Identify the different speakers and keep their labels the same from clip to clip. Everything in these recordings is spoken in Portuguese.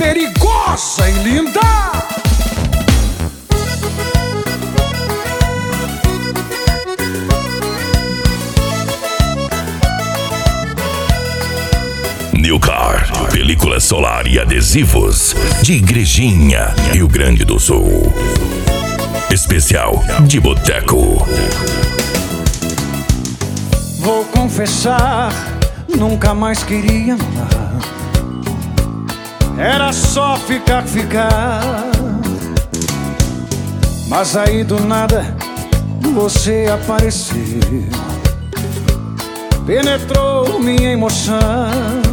Speaker 1: perigosa e linda.
Speaker 2: Nilcar, película solar e adesivos de Igrejinha, Rio Grande do Sul. Especial de boteco.
Speaker 1: Vou confessar, nunca mais queria amar. Era só ficar. Mas aí do nada você apareceu, penetrou minha emoção.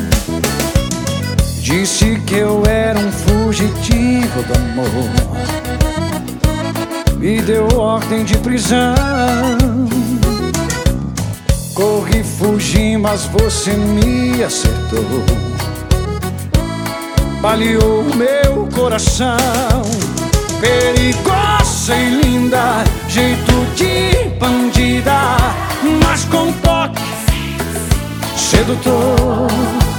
Speaker 1: Disse que eu era um fugitivo do amor, me deu ordem de prisão. Corri, fugi, mas você me acertou, baleou meu coração. Perigosa e linda, jeito de bandida, mas com toque sedutor.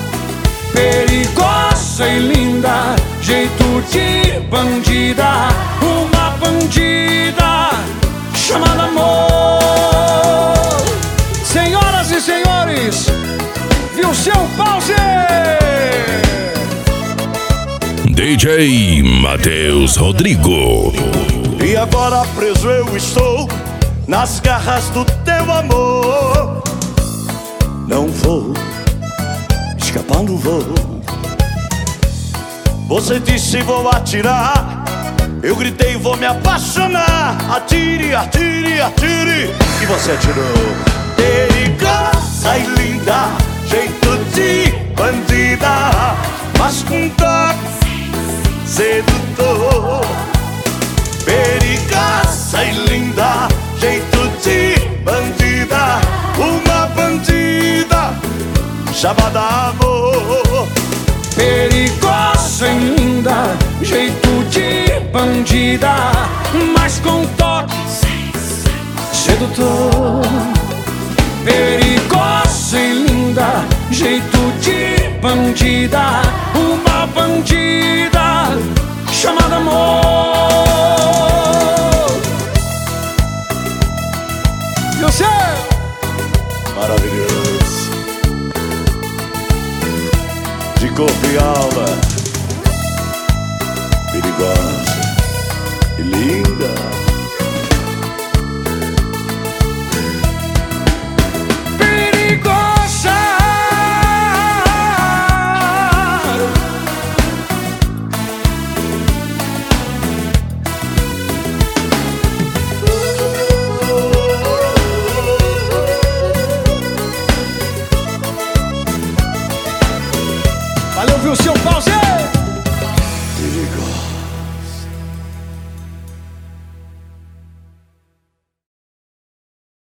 Speaker 1: Perigosa e linda, jeito de bandida, uma bandida chamada amor. Senhoras e senhores, viu seu pause?
Speaker 2: DJ Matheus Rodrigo.
Speaker 3: E agora preso eu estou nas garras do teu amor. Não vou escapar, não vou. Você disse vou atirar, eu gritei vou me apaixonar. Atire, atire, atire, e você atirou. Perigosa e linda, jeito de bandida, mas com toque sedutor. Perigosa e linda, jeito de bandida, uma bandida chamada amor.
Speaker 1: Perigosa e linda, jeito de bandida, mas com toque sedutor. Perigosa e linda, jeito de bandida, uma bandida chamada amor. E você?
Speaker 3: Maravilhoso, de corpo e alma, perigosa e linda.